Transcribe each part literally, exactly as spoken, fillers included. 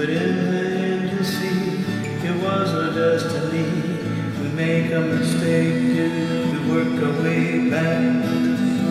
in the end you'll see it was our destiny. We make a mistake, we work our way back.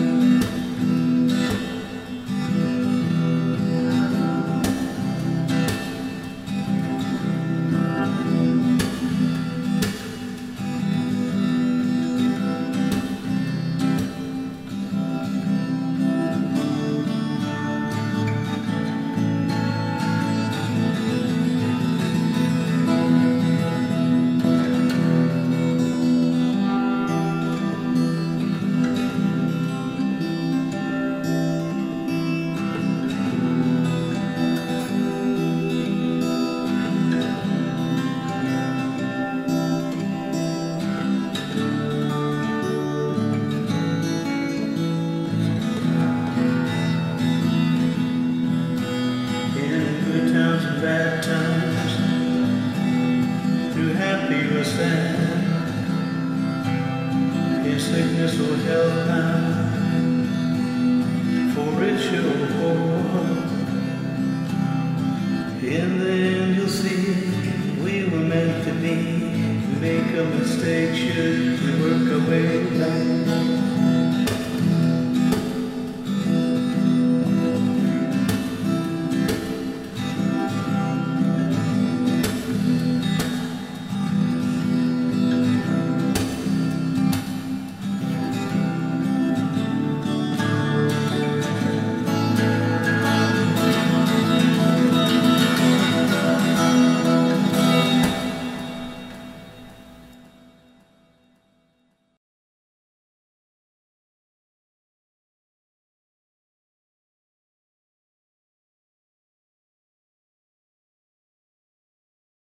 Bad times, through happy or sad, in sickness or health now, for rich or poor. In the end you'll see we were meant to be. We make a mistake, should we work our way back.